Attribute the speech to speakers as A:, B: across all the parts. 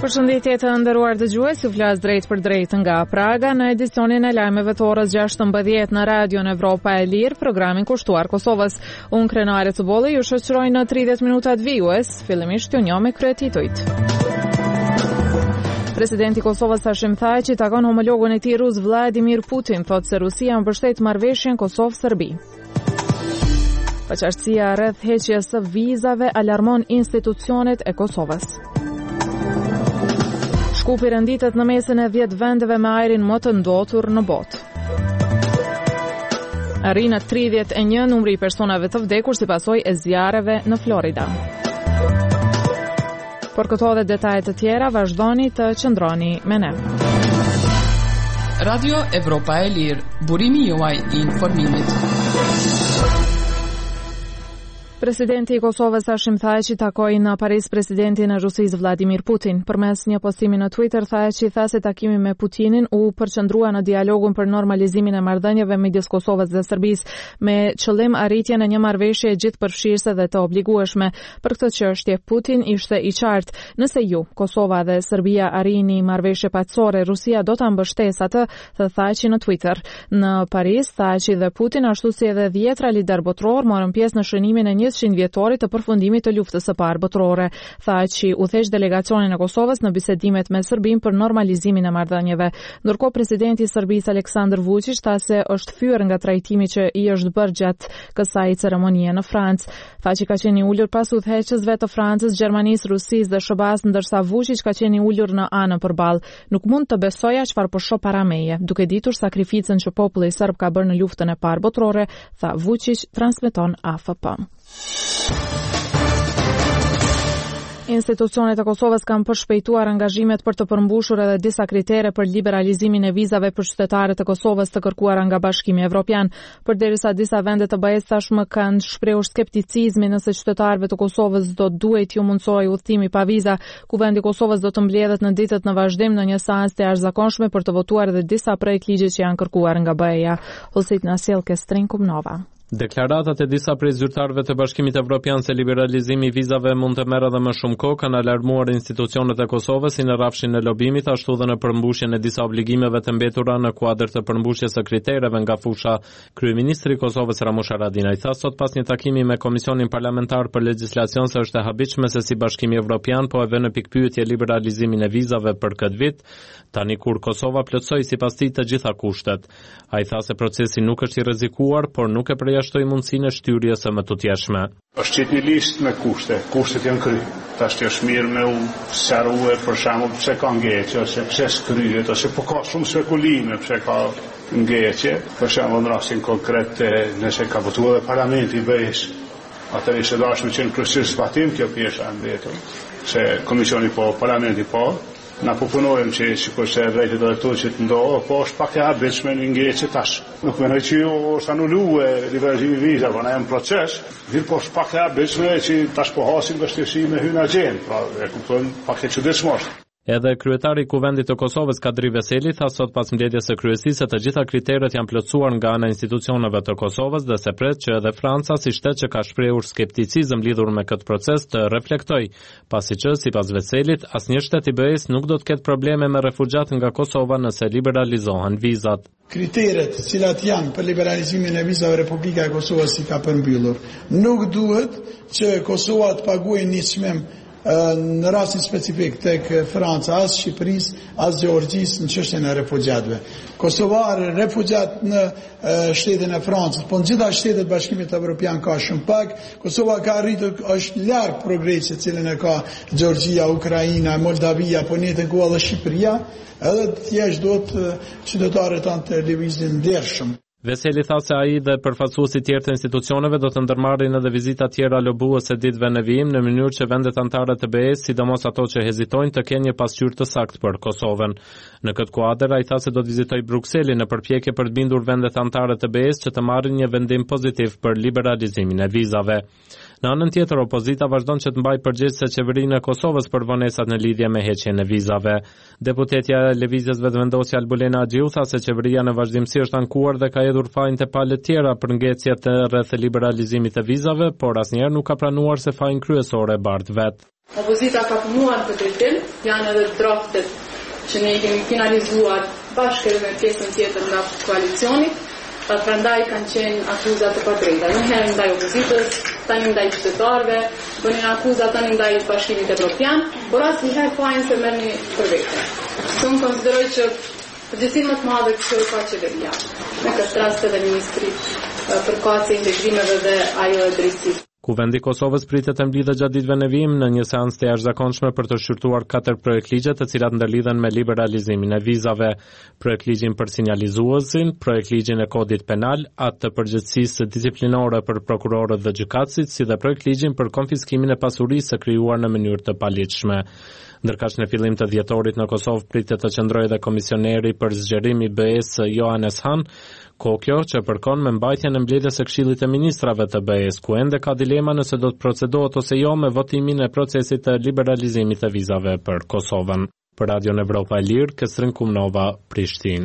A: Përshëndetje të nderuar dëgjues, ju flas drejt për drejt nga Praga në edicionin e lajmeve të orës 16 në Radion Evropa e Lirë, programin kushtuar Kosovës. Unë Krenare të Bolli ju shoqëroj në 30 minutat vijues, fillimisht ju njoh me kryetitujt. Presidenti i Kosovës Hashim Thaçi takon homologun e tij rus Vladimir Putin, thotë se Rusia mbështet marrëveshjen Kosovë-Serbi. Paqartësia rreth heqjes së vizave alarmon institucionet e Kosovës. Shkupi renditet në mesin e 10 vendeve me ajrin më të ndotur në botë. Arrin 31 numri i personave të vdekur si pasojë e zjarreve në Florida. Por këto dhe detajet të tjera vazhdoni të qëndroni me ne.
B: Radio Evropa e Lirë, burimi juaj i informimit.
A: Presidenti i Kosovës Hashim Thaçi takoi në Paris presidentin e Rusisë Vladimir Putin. Përmes një postimi në Twitter, Thaçi tha se takimi me Putinin u përqendrua në dialogun për normalizimin e marrëdhënieve midis Kosovës dhe Serbisë me qëllim arritjen e një marrëveshje gjithëpërfshirëse dhe të obligueshme. Për këtë çështje Putin ishte i qartë: nëse ju, Kosova dhe Serbia arrini marrëveshje paqësore, Rusia do ta mbështesë atë, tha Thaçi në Twitter. Në Paris, Thaçi dhe Putin, ashtu si edhe 10 lider botror, morën pjesë në shënimin e 100 vjetorit të përfundimit të luftës së parë botërore. Thaçi udhëheq delegacionin e Kosovës në bisedimet me Serbinë për normalizimin e marrëdhënieve. Ndërkohë presidenti i Serbisë Aleksandar Vučić tha se është fyer nga trajtimi që i është bërë gjatë kësaj ceremonie në Francë. Thaçi ka qenë ulur pas udhëheqësve të Francës, Gjermanisë, Rusisë dhe SBA-s, ndërsa Vučić ka qenë ulur në anën përballë. Nuk mund të besoja çfarë po shoh para meje, duke ditur sakrificën që populli serb ka bërë në luftën e parë botërore, tha Vučić, transmeton AFP. Institucionet e Kosovës kanë përshpejtuar angazhimet për të përmbushur edhe disa kritere për liberalizimin e vizave për qytetarët e Kosovës të kërkuara nga Bashkimi Evropian. Përderisa disa vende të BE-s tashmë kanë shprehur skepticizmin nëse qytetarëve të Kosovës do duhet ju mundsojë udhëtimi pa viza, Kuvendi i Kosovës do të mbledhet në ditët në vazhdim në një seancë të jashtëzakonshme për të votuar edhe disa projekte ligji që janë kërkuar nga BE-ja. Holsit na sjell Kestrin Kumnova.
C: Deklaratat e disa prej zyrtarëve të Bashkimit Evropian se liberalizimi i vizave mund të merrë edhe më shumë kohë kanë alarmuar institucionet e Kosovës si në rrafshin e lobimit, ashtu dhe në përmbushjen e disa obligimeve të mbetura në kuadër të përmbushjes së kritereve nga fusha. Kryeministri i Kosovës Ramush Haradinaj tha sot pas një takimi me Komisionin Parlamentar për Legjislacion se është e habitshme se si Bashkimi Evropian po e vënë në pikpyetje liberalizimin e vizave për këtë vit, tani kur Kosova plotësoi sipas tij të gjitha kushtet. Ai tha se procesi nuk është i rrezikuar, por nuk e përjashtoi mundësinë e shtyrjes së mëtutjeshme.
D: Është qetë një listë me kushte, kushtet janë kry. Tash është mirë me u sqarue për shembull pse ka ngjecje ose pse s'kryhet ose po ka shumë spekulime pse ka ngjecje. Për shembull në rastin konkret nëse ka votuar parlamenti i BE-s, atë ishte dashur që në kryesisht zbatim kjo pjesë e mbetur, se komisioni po, parlamenti po. Na proponojmë që sikur se drejtë do të që të ndohë, po është pak e habitshme në ngjecje tash. Nuk mendoj që ju është anuluar liberalizimi i vizave, po na janë proces, mirë po është pak e habitshme që tash po hasim vështirësi me hyrje në agjend, pra e kuptojmë pak e çuditshme.
C: Edhe kryetari i Kuvendit të Kosovës Kadri Veseli tha sot pas mbledhjes së kryesisë se të gjitha kriteret janë plotësuar nga ana e institucioneve të Kosovës dhe se pret që edhe Franca, si shtet që ka shprehur skepticizëm lidhur me këtë proces, të reflektojë, pasi që sipas Veselit asnjë shtet i BE-s nuk do të ketë probleme me refugjat nga Kosova nëse liberalizohen vizat.
E: Kriteret të cilat janë për liberalizimin e vizave Republika e Kosovës i ka përmbyllur. Nuk duhet që Kosova të paguajë një çmim në rastin specifik tek Franca, as Shqipërisë, as Gjeorgjisë në çështjen e refugjatëve. Kosovarë refugjat në shtetin e Francës, po në gjitha shtetet Bashkimit Evropian ka shumë pak. Kosova ka arritur, është larg progresit cilën e ka Gjeorgjia, Ukraina, Moldavia, po në të kualla dhe Shqipëria, edhe thjesht do të qytetarët tanë të lëvizin ndershëm.
C: Veseli tha se ai dhe përfaqësuesit tjerë të institucioneve do të ndërmarrin edhe vizita tjera lobuese ditëve në vijim në mënyrë që vendet anëtare të BE-s, sidomos ato që hezitojnë, të kenë një pasqyrë të saktë për Kosovën. Në këtë kuadër ai tha se do të vizitojë Brukselin në përpjekje për të bindur vendet anëtare të BE-s që të marrin një vendim pozitiv për liberalizimin e vizave. Në anën tjetër, opozita vazhdon që të mbajë përgjegjëse qeverinë e Kosovës për vonesat në lidhje me heqjen e vizave. Deputetja e Lëvizjes Vetëvendosje Albulena Axhiu tha se qeveria në vazhdimsi është ankuar dhe ka hedhur fajin te palët tjera për ngjecjet rreth liberalizimit të vizave, por asnjëherë nuk ka pranuar se fajin kryesor e bart vet.
F: Opozita ka punuar për këtë janë edhe draftet që ne i kemi finalizuar bashkë edhe me pjesën tjetër nga koalicioni, prandaj kanë qenë akuza të padrejta. Një herë ndaj opozitës, tani ndaj qytetarëve, bënin akuza tani ndaj Bashkimit Evropian, por asnjëherë fajin se merrni për vete. Unë konsideroj që përgjegjësinë më të madhe këshilloi ka qeveria. Në këtë rast edhe ministri përkatëse integrimeve dhe ajo e drejtësisë.
C: Kuvendi i Kosovës pritet të mblidhë gjatë ditëve në vijim në një seancë të jashtëzakonshme për të shqyrtuar 4 projektligje të cilat ndërlidhen me liberalizimin e vizave, projektligjin për sinjalizuesin, projektligjin e kodit penal, atë të përgjegjësisë disiplinore për prokurorët dhe gjykatësit, si dhe projektligjin për konfiskimin e pasurisë së krijuar në mënyrë të paligjshme. Ndërkaq në fillim të dhjetorit në Kosovë pritet të qëndrojë dhe komisioneri për zgjerim i BE-s Johannes Hahn, Kokjo që përkon me mbajtjen e mbledhjes së Këshillit të Ministrave të BE-s, ku ende ka dilema nëse do të procedohet ose jo me votimin e procesit të liberalizimit të vizave për Kosovën. Për Radion Evropa e Lirë, Kestrin Kumnova, Prishtinë.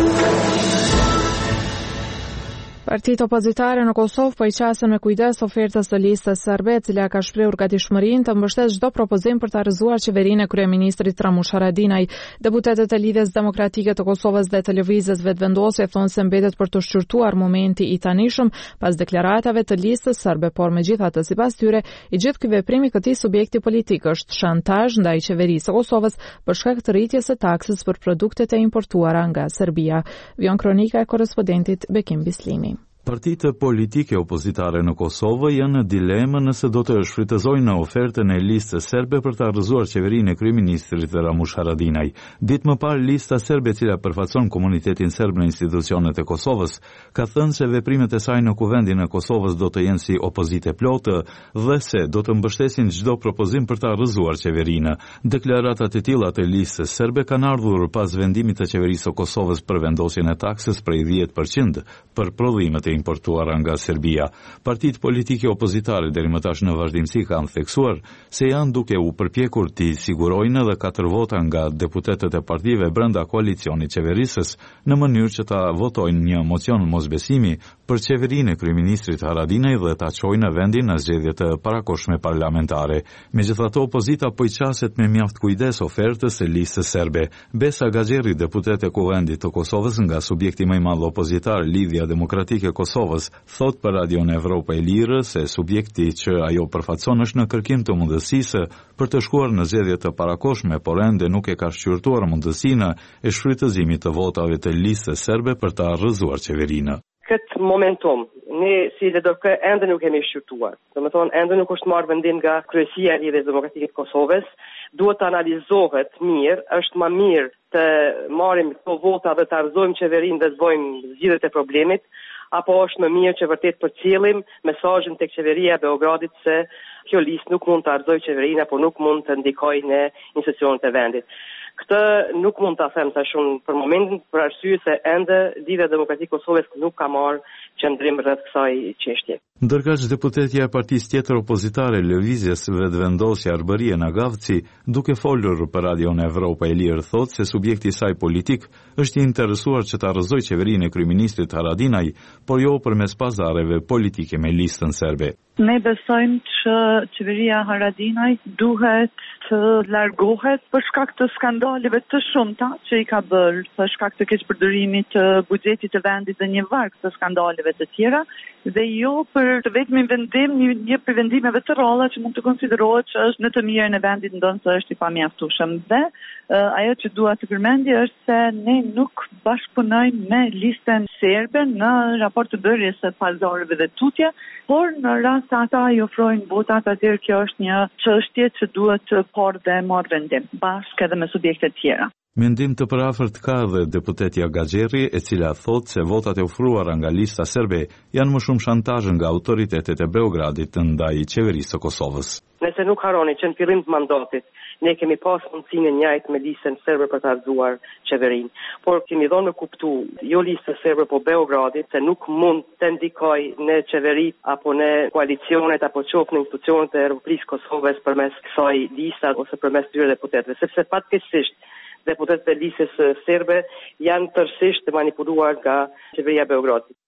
A: Partitë opozitare në Kosovë po i qasen me kujdes ofertës së listës serbe, e cila ka shprehur gatishmërinë të mbështetësh çdo propozim për ta rrëzuar qeverinë e kryeministrit Ramush Haradinaj. Deputetët e Lidhjes Demokratike të Kosovës dhe të Lëvizjes Vetëvendosje thonë se mbetet për të shqyrtuar momenti i tanishëm pas deklaratave të listës serbe, por megjithatë sipas tyre, i gjithë ky veprim i këtij subjekti politik është shantazh ndaj qeverisë së Kosovës për shkak të rritjes së taksës për produktet e importuara nga Serbia. Vion kronika e korrespondentit Bekim Bislimi.
G: Partitë politike opozitare në Kosovë janë në dilemë nëse do të shfrytëzojnë ofertën e listës serbe për të rrëzuar qeverinë e kryeministrit Ramush Haradinaj. Ditë më parë, lista serbe, e cila përfaqëson komunitetin serb në institucionet e Kosovës, ka thënë se veprimet e saj në kuvendin e Kosovës do të jenë si opozite plotë dhe se do të mbështesin çdo propozim për të rrëzuar qeverinë. Deklaratat e tilla të listës serbe kanë ardhur pas vendimit të qeverisë së Kosovës për vendosjen e taksës prej 10% për prodhimet e importuara nga Serbia. Partitë politike opozitare deri më tash në vazhdimsi kanë theksuar se janë duke u përpjekur të sigurojnë edhe 4 vota nga deputetët e partive brenda koalicionit qeverisës në mënyrë që ta votojnë një mocion mosbesimi për qeverinë e kryeministrit Haradinaj dhe ta çojnë vendin në zgjedhje të parakohshme parlamentare. Megjithatë, opozita po i qaset me mjaft kujdes ofertës së listës serbe. Besa Gaxherri, deputet e Kuvendit të Kosovës nga subjekti më i madh opozitar Lidhja Demokratike Kosovës, thot për Radion Evropa e Lirë se subjekti që ajo përfaqëson është në kërkim të mundësisë për të shkuar në zgjedhje të parakohshme, por ende nuk e ka shqyrtuar mundësinë e shfrytëzimit të votave të listës serbe për ta rrëzuar qeverinë.
H: Këtë momentum, ne si LDK ende nuk kemi shqyrtuar. Domethënë ende nuk është marrë vendim nga kryesia e Lidhjes Demokratike të Kosovës. Duhet të analizohet mirë, është më mirë të marrim këto vota dhe të rrëzojmë qeverinë dhe të bëjmë zgjidhjet e problemit, apo është më mirë që vërtet përcjellim mesazhin tek qeveria e Beogradit se kjo listë nuk mund të rrëzojë qeverinë apo nuk mund të ndikojë në institucionet e vendit. Këtë nuk mund ta them tash unë për momentin për arsye se ende Lidhja Demokratike Kosovës nuk ka marrë qendrim rreth kësaj çështje.
G: Ndërkaq deputetja e partisë tjetër opozitare Lëvizjes Vetëvendosje Arbërie Nagavci, duke folur për Radion Evropa e Lirë, thotë se subjekti i saj politik është i interesuar që ta rrëzojë qeverinë e kryeministrit Haradinaj, por jo përmes pazareve politike me listën serbe.
I: Ne besojmë që qeveria Haradinaj duhet të largohet për shkak të skandaleve të shumta që i ka bërë, për shkak të keqpërdorimit të buxhetit të vendit dhe një varg të skandaleve të tjera, dhe jo për të vetmin vendim një për vendimeve të rralla që mund të konsiderohet që është në të mirën e vendit, ndonë se është i pamjaftueshëm. Dhe ajo që dua të përmendje është se ne nuk bashkëpunojmë me listën serbe në raport të bërjes së pazareve dhe tutje, por në rast se ata i ofrojnë votat, atëherë kjo është një çështje që duhet të parë dhe marrë vendim, bashkë edhe me subjekte tjera.
G: Mendim të përafërt ka dhe deputetja Gaxherri, e cila thotë se votat e ofruara nga lista serbe janë më shumë shantazh nga autoritetet e Beogradit ndaj qeverisë së Kosovës.
H: Nëse nuk harroni që në fillim të mandatit ne kemi pas mundësinë njëjtë me listën serbe për të rrëzuar qeverinë, por kemi dhënë me kuptu jo listën serbe po Beogradit se nuk mund të ndikojë në qeveri apo në koalicionet apo qoftë në institucionet e Republikës Kosovës përmes kësaj liste ose përmes tyre deputetëve, sepse fatkeqësisht deputetët e listës serbe janë tërësisht të manipuluar nga qeveria e Beogradit.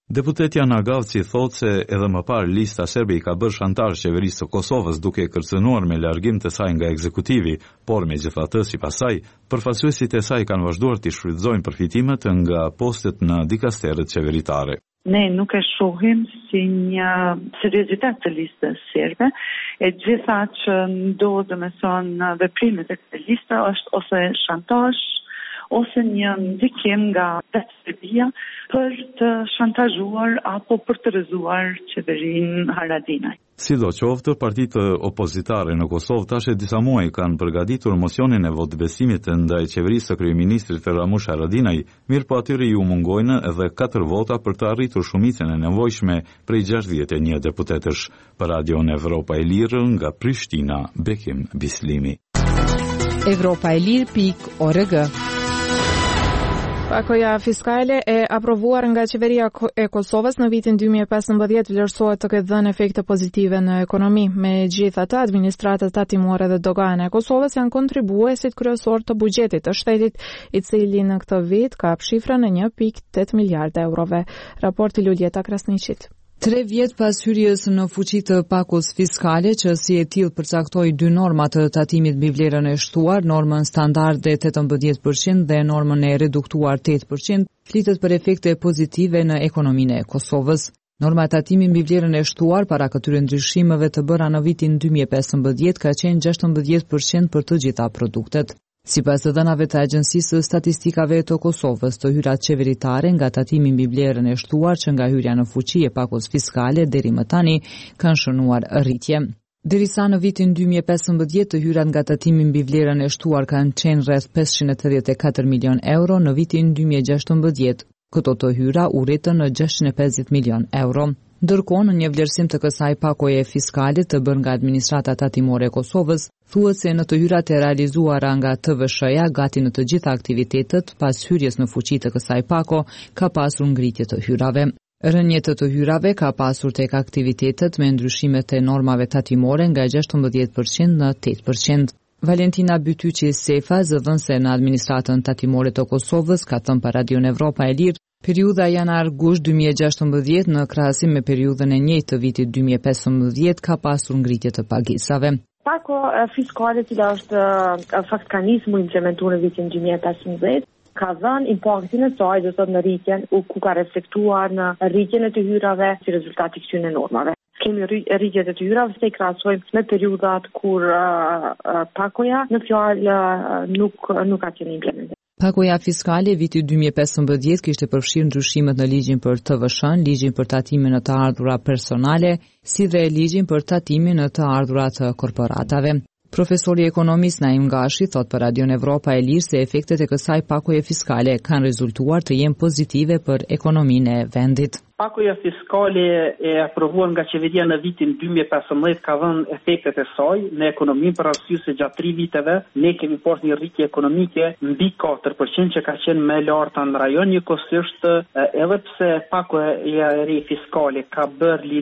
G: Deputeti Ana Gavci thotë se edhe më parë lista serbe I ka bërë shantazh qeverisë së Kosovës duke kërcënuar me largim të saj nga ekzekutivi, por megjithatë sipas saj, përfaqësuesit e saj kanë vazhduar të shfrytëzojnë përfitimet nga postet në dikasteret qeveritare.
I: Ne nuk e shohim si një seriozitet të listës serbe, e gjitha që ndodhë me thonë veprimet e këtë lista është ose shantazh, ose një ndikim nga Serbia për të shantazhuar apo për të rrëzuar qeverinë Haradinaj.
G: Sidoqoftë, partitë opozitare në Kosovë tash e disa muaj kanë përgatitur mocionin e votbesimit ndaj qeverisë së kryeministrit Ramush Haradinaj, mirëpo atyre ju mungojnë edhe 4 vota për të arritur shumicën e nevojshme prej 61 deputetësh. Për Radion Evropa e Lirë nga Prishtina, Bekim Bislimi.
J: Evropaelir.org.
A: Pakoja fiskale e aprovuar nga qeveria e Kosovës në vitin 2015 vlerësohet të ketë dhënë efekte pozitive në ekonomi. Megjithatë, administratat tatimore dhe dogane e Kosovës janë kontribuesit kryesor të buxhetit të shtetit, I cili në këtë vit ka shifrën e 1.8 miliardë eurove. Raporti Luljeta Krasniqit.
J: 3 vjet pas hyrjes në fuqi të pakos fiskale që si e tillë përcaktoi 2 norma të tatimit mbi vlerën e shtuar, normën standarde 18% dhe normën e reduktuar 8%, flitet për efekte pozitive në ekonominë e Kosovës. Norma e tatimit mbi vlerën e shtuar para këtyre ndryshimeve të bëra në vitin 2015 ka qenë 16% për të gjitha produktet. Sipas të dhënave të Agjencisë së Statistikave të Kosovës, të hyrat qeveritare nga tatimi mbi vlerën e shtuar që nga hyrja në fuqi e pakos fiskale deri më tani kanë shënuar rritje. Derisa në vitin 2015 të hyrat nga tatimi mbi vlerën e shtuar kanë qenë rreth 584 milion euro, në vitin 2016 këto të hyra u rritën në 650 milion euro. Ndërkohë, në një vlerësim të kësaj pakoje fiskale të bërë nga administrata tatimore e Kosovës, thuhet se në të hyrat e realizuara nga TVSH-ja gati në të gjitha aktivitetet pas hyrjes në fuqi të kësaj pako ka pasur ngritje të hyrave. Rënje të hyrave ka pasur tek aktivitetet me ndryshimet e normave tatimore nga 16% në 8%. Valentina Bytyqi Sefa, zëdhënëse në administratën tatimore të Kosovës, ka thënë për Radion Evropa e Lirë, periudha janar-gusht 2016 në krahasim me periudhën e njëjtë të vitit 2015 ka pasur ngritje të pagesave.
K: Pako fiskale cila është faktikisht implementuar në vitin 2015 ka dhënë impaktin e saj do të thotë në rritjen ku ka reflektuar në rritjen e të hyrave si rezultat I këtyre normave. Kemi rritjet e të hyrave se I krahasojmë me periudhat kur pakoja në fjalë nuk ka qenë implementuar.
J: Pakoja fiskale viti 2015 kishte përfshirë ndryshimet në ligjin për TVSH-n, ligjin për tatimin në të ardhura personale, si dhe ligjin për tatimin në të ardhura të korporatave. Profesori ekonomist Naim Gashi thot për Radion Evropa e Lirë se efektet e kësaj pakoje fiskale kanë rezultuar të jenë pozitive për ekonominë e vendit.
L: Pakoja fiskale e aprovuar nga qeveria në vitin 2015 ka dhënë efektet e saj në ekonominë për arsye se gjatë 3 viteve ne kemi pasur një rritje ekonomike mbi 4% që ka qenë më e larta në rajon, njëkohësisht edhe pse pakoja e re fiskale ka bërë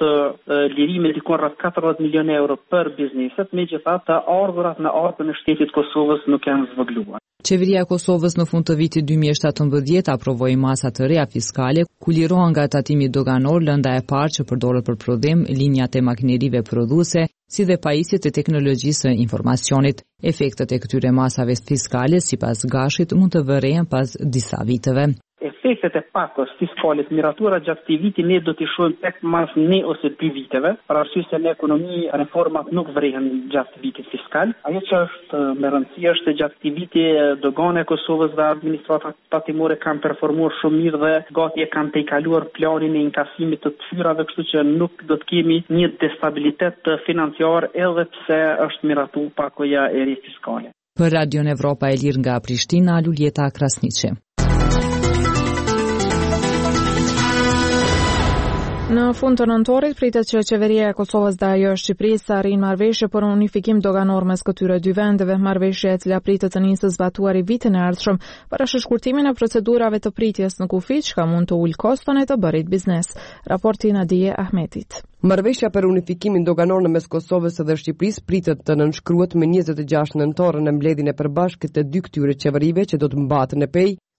L: lirime diku rreth 40 milionë euro për bizneset, megjithatë ardhurat në ardhmën e shtetit Kosovës nuk janë zvogëluar.
J: Qeveria e Kosovës në fund të vitit 2017 aprovoi masa të reja fiskale, ku lirohen nga tatimi doganor lënda e parë që përdoret për prodhim, linjat e makinerive prodhuese, si dhe pajisjet e teknologjisë së informacionit. Efektet e këtyre masave fiskale, sipas Gashit, mund të vërejnë pas disa viteve.
L: Efektet e pakos fiskale të miratuara gjatë këtij viti ne do t'i shohim tek mas 1 ose 2 viteve, për arsye se në ekonomi reformat nuk vrehen gjatë vitit fiskal. Ajo që është me rëndësi është se gjatë këtij viti dogana e Kosovës dhe administrata tatimore kanë performuar shumë mirë dhe gati e kanë tejkaluar planin e inkasimit të hyrave, kështu që nuk do të kemi një destabilitet financiar edhe pse është miratuar pakoja e re fiskale.
J: Për Radion Evropa e Lirë nga Prishtina, Luljeta Krasniqi.
A: Në fund të nëntorit, pritet që qeveria e Kosovës dhe ajo e Shqipërisë arrin marrëveshje për unifikim doganor mes këtyre dy vendeve, marrëveshje e cila pritet të nisë zbatuari vitin e ardhshëm para shkurtimin e procedurave të pritjes në kufi, çka mund të ulë koston e të bërit biznes. Raporti Nadije Ahmetit.
M: Marrëveshja për unifikimin doganor në mes Kosovës dhe Shqipërisë pritet të nënshkruhet më 26 nëntor në mbledhjen e përbashkët të dy këtyre qeverive që do të mbahen në pej,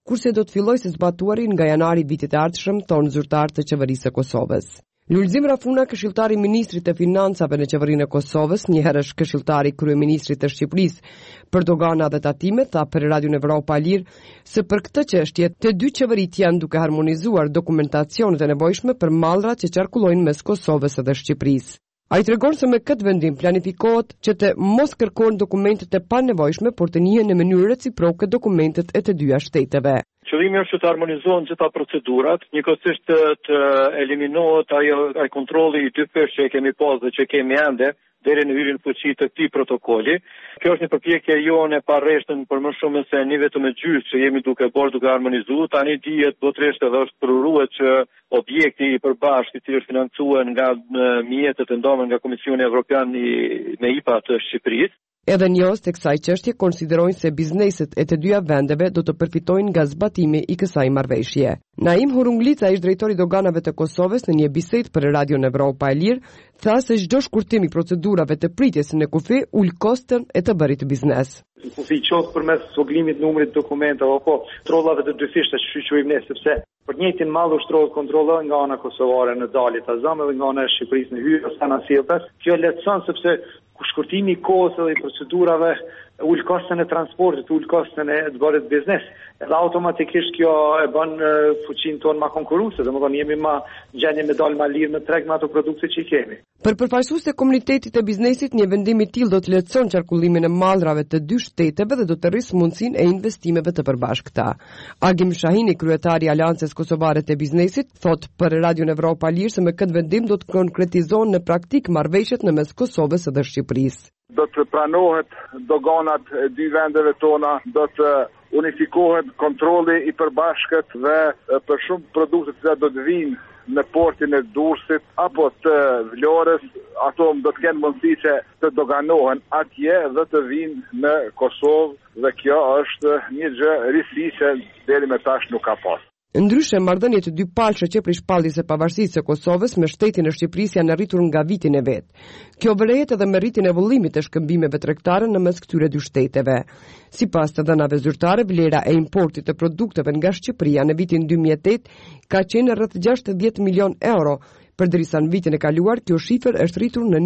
M: kurse do të fillojë së zbatuari nga janari vitit e ardhshëm, thonë zyrtar të qeverisë së Kosovës. Lulzim Rafuna, këshilltari i ministrit të financave në qeverinë e Kosovës, njëherësh këshilltari i kryeministrit të Shqipërisë për dogana dhe tatimet, tha për Radion Evropa e Lirë se për këtë çështje të dy qeveritë janë duke harmonizuar dokumentacionet e nevojshme për mallrat që qarkullojnë mes Kosovës dhe Shqipërisë. Ai tregon se me këtë vendim planifikohet që të mos kërkohen dokumentet e panevojshme, por të njihen në mënyrë reciproke dokumentet e të dyja shteteve.
N: Qëllimi është që të harmonizohen gjitha procedurat, njëkohësisht të eliminohet ai kontrolli i dypesh që kemi pas dhe që kemi ende deri në hyrjen në fuqi të këtij protokolli. Kjo është një përpjekje jone pa rreshtën për më shumë se një vetëm e gjysmë që jemi duke harmonizuar. Tani dihet botërisht edhe është përuruar që objekti i përbashkët i cili është financuar nga mjetet e ndomën nga Komisioni Evropian me IPA të Shqipërisë.
M: Edhe njohës të kësaj çështje konsiderojnë se bizneset e të dyja vendeve do të përfitojnë nga zbatimi i kësaj marrëveshje. Naim Hurunglica, ish drejtori doganave të Kosovës, në një bisedë për Radion Evropa e Lirë, tha se çdo shkurtim i procedurave të pritjes në kufi ul kostën e të bërit biznes.
O: Kufi qoftë përmes zoglimit numrit dokumentave apo kontrollave të dyfishta që quajmë ne, sepse për të njëjtin mall ushtrohet kontrolla nga ana kosovare në dalje të Azam dhe nga ana e Shqipërisë në hyrje ose në sjelljes. Kjo lehtëson sepse shkurtimi i kohës dhe i procedurave ul kostën e transportit, ul kostën e të bërit biznes. Edhe automatikisht kjo e bën fuqinë tonë më konkurruese, domethënë jemi më gjendje me dalë më lirë në treg me ato produkte që kemi.
M: Për përfaqësuesit e komunitetit të biznesit, një vendim i tillë do të lehtëson qarkullimin e mallrave të dy shteteve dhe do të rrisë mundësinë e investimeve të përbashkëta. Agim Shahini, kryetari i Aleancës Kosovare të Biznesit, thot për Radion Evropa Lirë se me këtë vendim do të konkretizohen në praktik marrëveshjet në mes Kosovës dhe Shqipërisë.
P: Do të pranohet doganat e dy vendeve tona, do të unifikohet kontrolli i përbashkët dhe për shumë produkte që do të vinë në portin e Durrësit apo të Vlorës, ato do të kenë mundësi që të doganohen atje dhe të vinë në Kosovë dhe kjo është një gjë risi që deri më tash nuk ka pas.
M: Ndryshe, marrëdhëniet e dy palëshe që për shpalljes së pavarësisë së Kosovës me shtetin e Shqipërisë janë arritur nga vitin e vet. Kjo vërehet edhe me rritjen e vëllimit të shkëmbimeve tregtare në mes këtyre dy shteteve. Sipas të dhënave zyrtare, vlera e importit të produkteve nga Shqipëria në vitin 2008 ka qenë rreth 60 milion euro, përderisa në vitin e kaluar kjo shifër është rritur në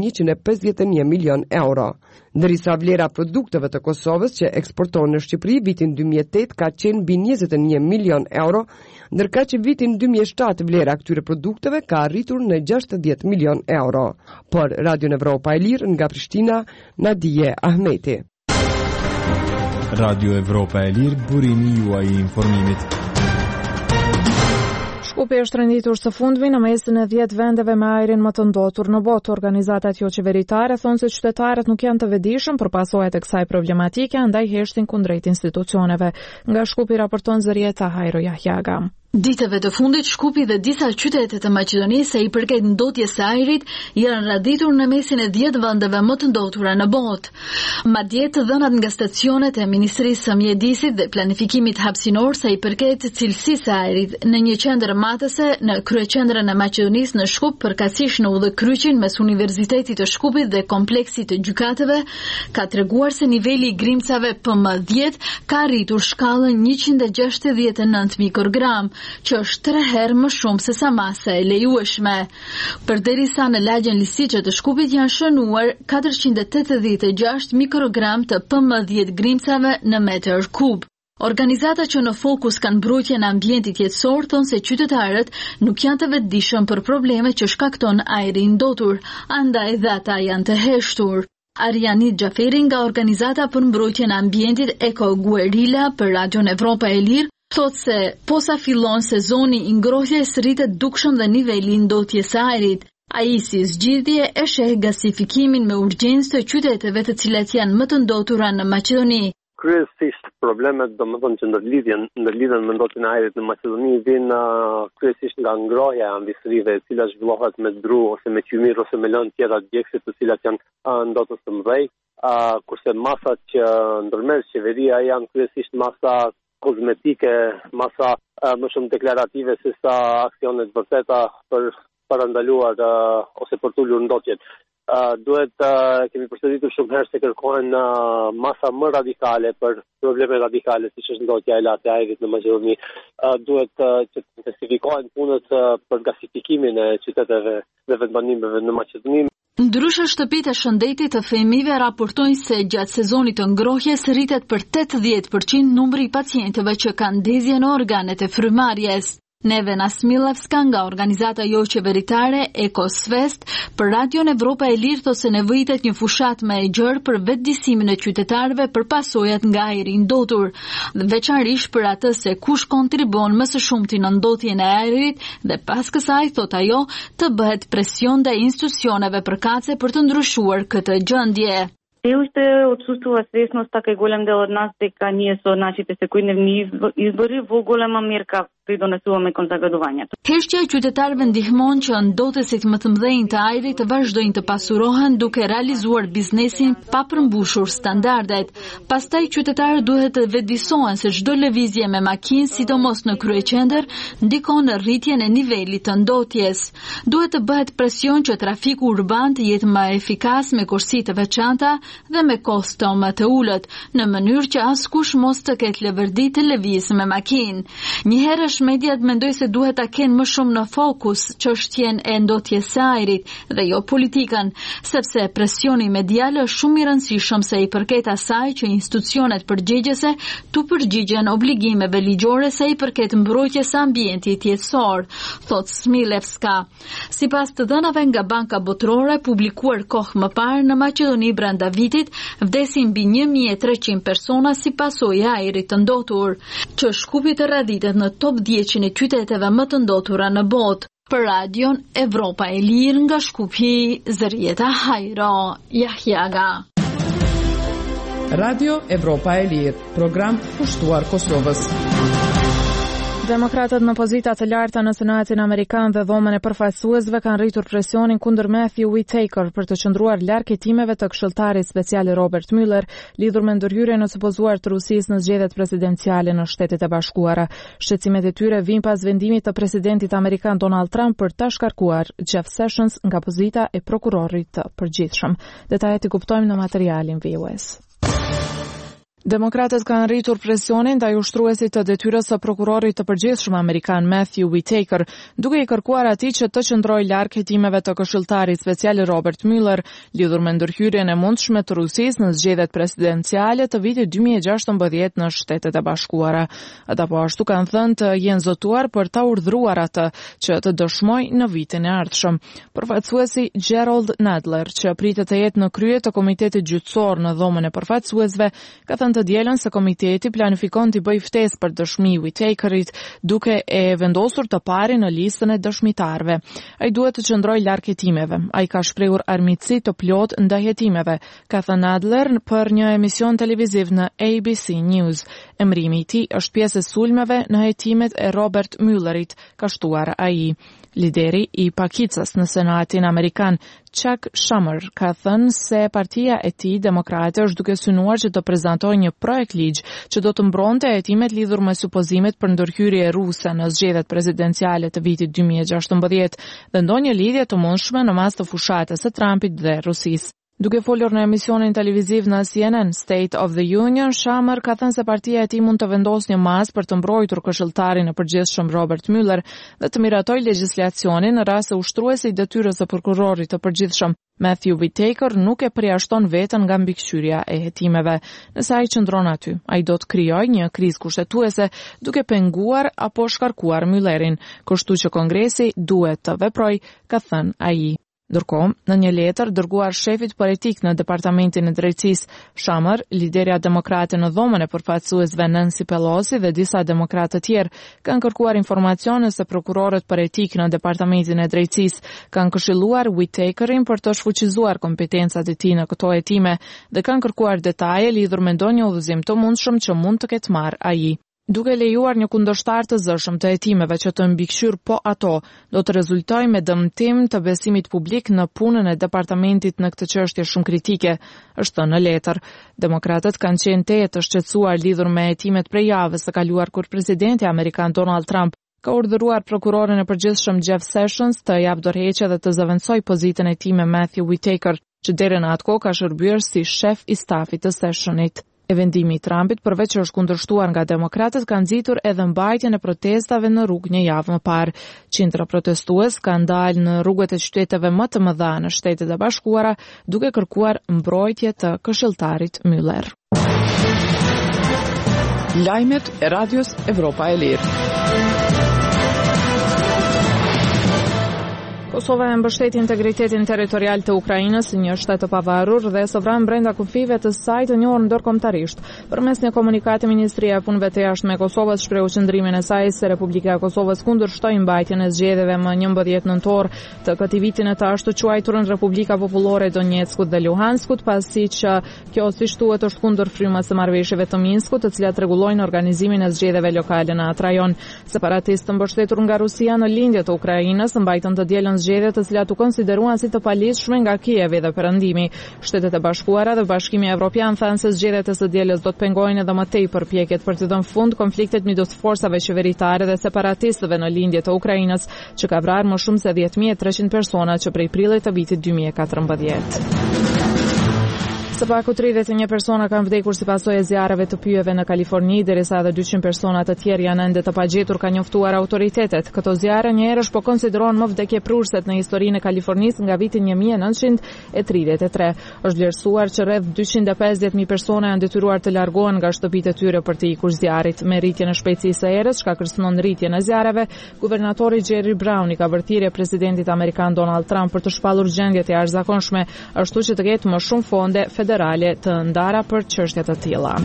M: 151 milion euro. Ndërsa vlera produkteve të Kosovës që eksportohen në Shqipëri vitin 2008 ka qenë mbi 21 milion euro, ndërka që vitin 2007 vlera këtyre produkteve ka arritur në 60 milion euro. Por Radion Evropa e Lirë nga Prishtina, Nadije Ahmeti.
Q: Radio Evropa e Lirë, burimi juaj i informimit.
A: Shkupi është renditur së fundmi në mesin e 10 vendeve me ajrin më të ndotur në botë. Organizatat jo qeveritare thonë se qytetarët nuk janë të vetëdijshëm për pasojat e kësaj problematike, andaj heshtin kundrejt institucioneve. Nga Shkupi raporton Zërieta Hajro Jahjaga.
R: Ditëve të fundit, Shkupi dhe disa qytete të Maqedonisë i përket ndotjes së ajrit janë raditur në mesin e 10 vendeve më të ndotura në botë. Madje të dhënat nga stacionet e Ministrisë së Mjedisit dhe Planifikimit Hapësinor sa i përket cilësisë së ajrit në një qendër matëse në kryeqendrën e Maqedonisë në Shkup, përkatësisht në udhëkryqin mes Universitetit të Shkupit dhe kompleksit të gjykatëve, ka treguar se niveli i grimcave PM10 ka arritur shkallën 169 mikrogram, që është 3 herë më shumë se sa masa e lejueshme. Përderisa në lagjen Lisiçe të Shkupit janë shënuar 486 mikrogram të PM10 grimcave në metër kub. Organizata që në fokus kanë mbrojtjen e ambientit jetësor thonë se qytetarët nuk janë të vetëdijshëm për problemet që shkakton ajri i ndotur, andaj dhe ata janë të heshtur. Arianit Xhaferi nga Organizata për mbrojtjen e ambientit Eko Guerilla për Radion Evropa e Lirë thotë se posa fillon sezoni i ngrohtjes rritet dukshëm dhe niveli i ndotjes së ajrit. Ai si zgjidhje e sheh gasifikimin me urgjencë të qyteteve të cilat janë më të ndotura në Maqedoni.
S: Kryesisht problemet domethënë që ndërlidhen me ndotjen e ajrit në Maqedoni vijnë kryesisht nga ngrohja e ambisrive, e cila zhvillohet me dru ose me qymir ose me lënë tjera djegëse të cilat janë ndotës së mëdhej, kurse masat që ndërmerr qeveria janë kryesisht masa kozmetike, masa më shumë deklarative se sa aksione të vërteta për parandaluar ose për të ulur ndotjet. duhet kemi përsëritur shumë herë se kërkohen masa më radikale për probleme radikale siç është ndotja e latë e ajrit në Maqedoni. Duhet që të intensifikohen punët për gasifikimin e qyteteve dhe vendbanimeve në Maqedoni.
R: Ndryshe shtëpitë e shëndetit të fëmijëve raportojnë se gjatë sezonit të ngrohjes rritet për 80% numri i pacientëve që kanë ndezje në organet e frymarrjes. Nevena Smilevska nga organizata jo qeveritare EcoSvest për Radion Evropa e Lirë thosë se nevojitet një fushat më e gjerë për vetëdijsimin e qytetarëve për pasojat nga ajri i ndotur, veçanërisht për atë se kush kontribon më së shumti në ndotjen e ajrit dhe pas kësaj, thot ajo, të bëhet presion ndaj institucioneve përkatëse për të ndryshuar këtë gjendje.
T: Eu ще отсутствува свесноста кај голем дел од нас дека ние со нашите секојдневни избори во голема мерка придонесуваме кон загадувањето.
R: Theshtja e qytetarëve ndihmon që ndotesit më të mëdhenj të ajrit të vazhdojnë të pasurohen duke realizuar biznesin pa përmbushur standardet. Pastaj qytetarët duhet të vetëdijsohen se çdo lëvizje me makinë, sidomos në kryeqendër, ndikon në rritjen e nivelit të ndotjes. Duhet të bëhet presion që trafiku urban të jetë më efikas me kursi të veçanta dhe me kosto më të ulët, në mënyrë që askush mos të ketë lëvërdi të lëvizë me makinë. Njëherësh mediat mendoj se duhet ta kenë më shumë në fokus çështjen e ndotjes së ajrit dhe jo politikën, sepse presioni medial është shumë i rëndësishëm se i përket asaj që institucionet përgjegjëse tu përgjigjen obligimeve ligjore se i përket mbrojtjes së ambientit jetësor, thot Smilevska. Sipas të dhënave nga Banka Botërore publikuar kohë më parë në Maqedoni brenda vitit, vdesin mbi 1300 persona si pasojë e ajrit të ndotur, që Shkupi të raditet në top 10 e qyteteve më të ndotura në botë. Për Radion Evropa e Lirë nga Shkupi, Zërieta Hajro Jahjaga.
B: Radio Evropa e Lirë, program pushtuar Kosovës.
A: Demokratët në pozita të larta në Senatin Amerikan dhe dhomën e përfaqësuesve kanë rritur presionin kundër Matthew Whitaker për të qëndruar larg hetimeve të këshilltarit special Robert Mueller lidhur me ndërhyrjen e supozuar të Rusisë në zgjedhjet presidenciale në Shtetet e Bashkuara. Shqetësimet e tyre vijnë pas vendimit të presidentit amerikan Donald Trump për ta shkarkuar Jeff Sessions nga pozita e prokurorit të përgjithshëm. Detajet i kuptojmë në materialin VOS. Demokratët kanë rritur presionin ndaj ushtruesit të detyrës së prokurorit të përgjithshëm amerikan Matthew Whitaker, duke i kërkuar atij që të qëndrojë larg hetimeve të këshilltarit special Robert Mueller lidhur me ndërhyrjen e mundshme të Rusisë në zgjedhjet presidenciale të vitit 2016 në Shtetet e Bashkuara. Ata po ashtu kanë thënë të jenë zotuar për ta urdhëruar atë që të dëshmojë në vitin e ardhshëm. Përfaqësuesi Gerald Nadler, që pritet të jetë në krye të komitetit gjyqësor në dhomën e përfaqësuesve, ka thënë të dielën se komiteti planifikon të bëjë ftesë për dëshmi Whitakerit, duke e vendosur të parin në listën e dëshmitarëve. Ai duhet të qëndrojë larg hetimeve. Ai ka shprehur armiqësi të plot ndaj hetimeve, ka thënë Adler për një emision televiziv në ABC News. Emrimi i tij është pjesë e sulmeve në hetimet e Robert Muellerit, ka shtuar ai. Lideri i pakicës në Senatin Amerikan, Chuck Schumer, ka thënë se partia e tij demokrate është duke synuar që të prezantojë një projekt ligj që do të mbronte hetimet lidhur me supozimet për ndërhyrje ruse në zgjedhjet presidenciale të vitit 2016 dhe ndonjë lidhje të mundshme në mas të fushatës së Trumpit dhe Rusisë. Duke folur në emisionin televiziv në CNN State of the Union, Schumer ka thënë se partia e tij mund të vendosë një masë për të mbrojtur këshilltarin e përgjithshëm Robert Mueller dhe të miratojë legjislacionin në rast se ushtruesi i detyrës së prokurorit të përgjithshëm Matthew Whitaker nuk e përjashton veten nga mbikëqyrja e hetimeve. Nëse ai qëndron aty, ai do të krijojë një krizë kushtetuese duke penguar apo shkarkuar Muellerin, kështu që Kongresi duhet të veprojë, ka thënë ai. Ndërkohë, në një letër dërguar shefit politik në Departamentin e Drejtësisë, Schumer, liderja demokrate në dhomën e përfaqësuesve Nancy Pelosi dhe disa demokratë të tjerë kanë kërkuar informacione se prokurorët për etik në Departamentin e Drejtësisë kanë këshilluar Whitakerin për të shfuqizuar kompetencat e tij në këto hetime dhe kanë kërkuar detaje lidhur me ndonjë udhëzim të mundshëm që mund të ketë marrë ai. Duke lejuar një kundërshtar të zëshëm të hetimeve që të mbikëqyr po ato, do të rezultojë me dëmtim të besimit publik në punën e departamentit në këtë çështje shumë kritike, është thënë në letër. Demokratët kanë qenë të shqetësuar lidhur me hetimet prej javës së kaluar kur presidenti amerikan Donald Trump ka urdhëruar prokurorin e përgjithshëm Jeff Sessions të jap dorëheqje dhe të zëvendësoj pozitën e tij me Matthew Whitaker, që deri në atë kohë ka shërbyer si shef i stafit të Sessionit. E vendimi i Trumpit, përveç që është kundërshtuar nga demokratët, ka nxitur edhe mbajtjen e protestave në rrugë një javë më parë. Qindra protestues kanë dalë në rrugët e qyteteve më të mëdha në Shtetet e Bashkuara, duke kërkuar mbrojtje të këshilltarit Mueller.
B: Lajmet e Radios Evropa e Lirë.
A: Kosova e mbështeti integritetin territorial të Ukrainës, një shtet të pavarur dhe sovran brenda kufive të saj të njohur ndërkombëtarisht. Përmes një komunikati, Ministria e Punëve të Jashtme e Kosovës shprehu qëndrimin e saj se Republika e Kosovës kundërshtoi mbajtjen e zgjedhjeve më 11 nëntor të këtij viti në të ashtu quajturën Republika Popullore e Donjeckut dhe Luhanskut, pasi që kjo siç thuhet është kundër frymës së marrëveshjeve të Minskut, të cilat rregullojnë organizimin e zgjedhjeve lokale në atë rajon. Separatistë mbështetur nga Rusia në lindje të Ukrainës mbajtën të dielën zgjedhje të cilat u konsideruan si të paligjshme nga Kijevi dhe Perëndimi. Shtetet e Bashkuara dhe Bashkimi Evropian thanë se zgjedhjet e së dielës do të pengojnë edhe më tej përpjekjet për të dhënë fund konfliktit midis forcave qeveritare dhe separatistëve në lindje të Ukrainës, që ka vrarë më shumë se 10.300 persona që prej prillit të vitit 2014. Së paku 31 persona kanë vdekur si pasojë e zjarreve të pyjeve në Kaliforni, derisa edhe 200 persona të tjerë janë ende të pagjetur, ka njoftuar autoritetet. Këto zjarre njëherësh po konsiderohen më vdekjeprurëset në historinë e Kalifornisë nga viti 1933. Është vlerësuar që rreth 250.000 persona janë detyruar të largohen nga shtëpitë e tyre për të ikur zjarrit. Me rritjen e shpejtësisë së erës, çka kërcënon rritjen e zjarreve, guvernatori Jerry Brown i ka bërë thirrje presidentit amerikan Donald Trump për të shpallur gjendjet e jashtëzakonshme, ashtu që të ketë më shumë fonde federale të ndara për çështje të tilla.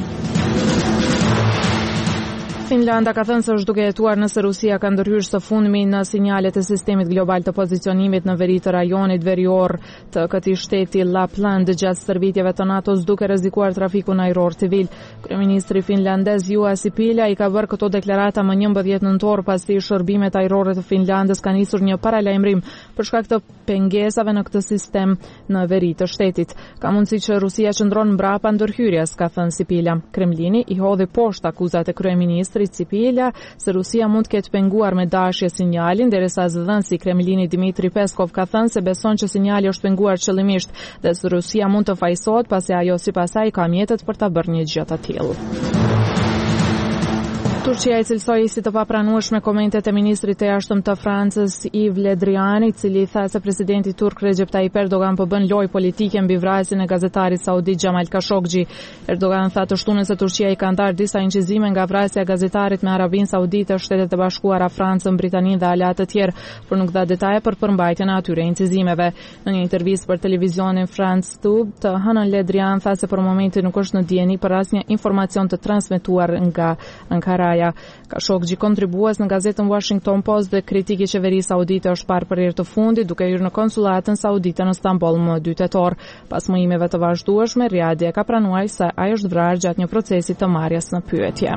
A: Finlanda ka thënë se është duke hetuar nëse Rusia ka ndërhyrë së fundmi në sinjalet e sistemit global të pozicionimit në veri të rajonit verior të këtij shteti Lapland gjatë stërvitjeve të NATO-s, duke rrezikuar trafikun ajror civil. Kryeministri finlandez Juha Sipilä i ka bërë këto deklarata më 11 nëntor pasi shërbimet ajrore të Finlandës kanë nisur një paralajmërim për shkak të pengesave në këtë sistem në veri të shtetit. Ka mundësi që Rusia qëndron mbrapa ndërhyrjes, ka thënë Sipilä. Kremlini i hodhi poshtë akuzat e kryeministrit Sipilä se Rusia mund të ketë penguar me dashje sinjalin, derisa zëdhënësi i Kremlinit Dmitri Peskov ka thënë se beson që sinjali është penguar qëllimisht dhe se Rusia mund të fajsohet pasi ajo sipas saj ka mjetet për ta bërë një gjë të tillë. Turqia i cilësoi si të papranueshme komentet e ministrit të jashtëm të Francës Yves Le Drian, i cili tha se presidenti turk Recep Tayyip Erdogan po bën lojë politike mbi vrasjen e gazetarit saudit Jamal Khashoggi. Erdogan tha të shtunën se Turqia i ka ndarë disa incizime nga vrasja e gazetarit me Arabinë Saudite, Shtetet e Bashkuara, Francën, Britaninë dhe aleat të tjerë, por nuk dha detaje për përmbajtjen e atyre incizimeve. Në një intervistë për televizionin France 2, të hënën Le Drian tha se për momentin nuk është në dieni për asnjë informacion të transmetuar nga Ankara. Khashoggi, kontribues në gazetën Washington Post dhe kritik i qeverisë saudite, është parë për herë të fundit duke hyrë në konsulatën saudite në Stamboll më 2 tetor. Pas muajime të vazhdueshme, Riyadhi ka pranuar se ai është vrarë gjatë një procesi të marrjes në pyetje.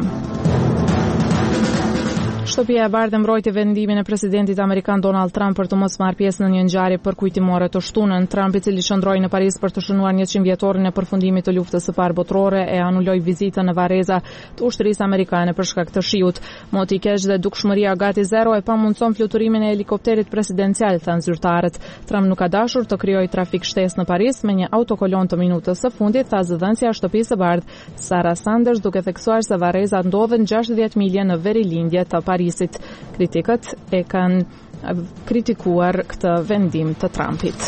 A: Shtëpia e Bardhë mbrojti vendimin e presidentit amerikan Donald Trump për të mos marrë pjesë në një ngjarje përkujtimore të shtunën. Trump, i cili qëndroi në Paris për të shënuar 100 vjetorin e përfundimit të luftës së parë botërore, e anuloi vizitën në Vareza të ushtrisë amerikane për shkak të shiut. Moti i keq dhe dukshmëria gati zero e pamundson fluturimin e helikopterit presidencial, thanë zyrtarët. Trump nuk ka dashur të krijojë trafik shtesë në Paris me një autokolon të minutës së fundit, tha zëdhënësja e shtëpisë së Bardhë, Sarah Sanders, duke theksuar se Vareza ndodhet 60 milje në verilindje të Parisit. Kritikët e kanë kritikuar këtë vendim të Trumpit.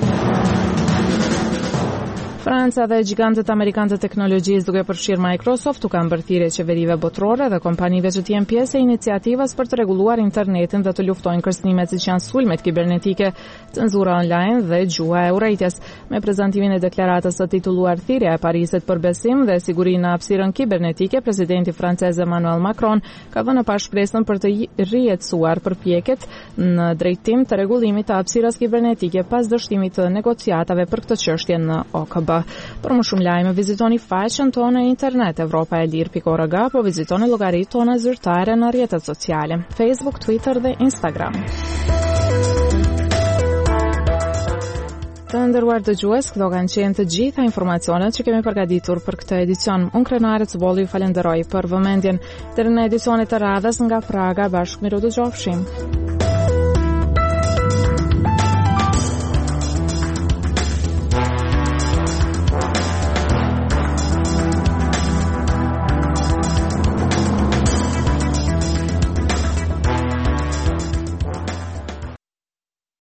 A: Franca dhe gjigantët amerikanë të teknologjisë, duke përfshirë Microsoft, u kanë bërë thirrje qeverive botërore dhe kompanive që të jenë pjesë e iniciativës për të rregulluar internetin dhe të luftojnë kërcënimet siç janë sulmet kibernetike, cenzura online dhe gjuha e urrëties. Me prezantimin e deklaratës së titulluar Thirrja e Parisit për besim dhe siguri në hapësirën kibernetike, presidenti francez Emmanuel Macron ka vënë pa shpresën për të rijetësuar përpjekjet në drejtim të rregullimit të hapësirës kibernetike pas dështimit të negociatave për këtë çështje në OKB. Për më shumë lajme, vizitoni faqen tonë në internet evropaelir.org, apo vizitoni llogaritë tona zyrtare në rrjetet sociale, Facebook, Twitter dhe Instagram. Të nderuar dëgjues, këto kanë qenë të gjitha informacionet që kemi përgatitur për këtë edicion. Unë Krenare Cbolli ju falenderoj për vëmendjen. Deri në edicionet të radhës nga Praga, bashkë miru të gjofshim.